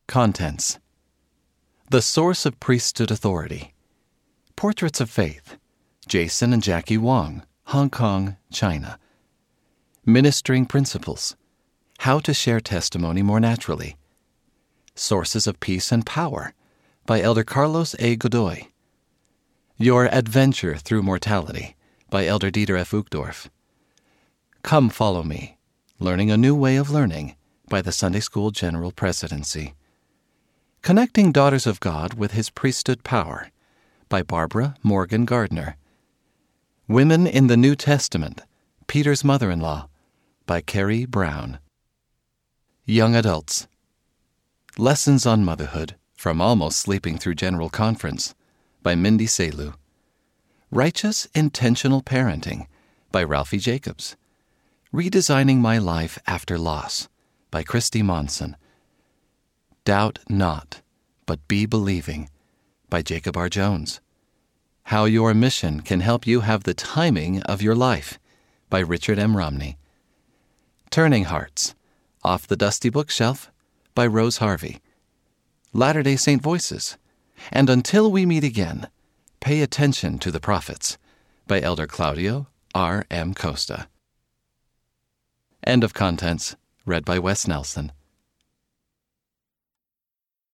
Contents: The Source of Priesthood Authority. Portraits of Faith. Jason and Jackie Wong, Hong Kong, China. Ministering Principles. How to Share Testimony More Naturally. Sources of Peace and Power by Elder Carlos A. Godoy. Your Adventure Through Mortality by Elder Dieter F. Uchtdorf. Come Follow Me, Learning a New Way of Learning by the Sunday School General Presidency. Connecting Daughters of God with His Priesthood Power by Barbara Morgan Gardner. Women in the New Testament, Peter's Mother-in-Law by Carrie Brown. Young Adults. Lessons on Motherhood from Almost Sleeping Through General Conference by Mindy Selu. Righteous Intentional Parenting by Ralphie Jacobs. Redesigning My Life After Loss by Christy Monson. Doubt Not, But Be Believing by Jacob R. Jones. How Your Mission Can Help You Have the Timing of Your Life by Richard M. Romney. Turning Hearts, Off the Dusty Bookshelf by Rose Harvey. Latter-day Saint Voices, and Until We Meet Again, Pay Attention to the Prophets by Elder Claudio R. M. Costa. End of contents, read by Wes Nelson.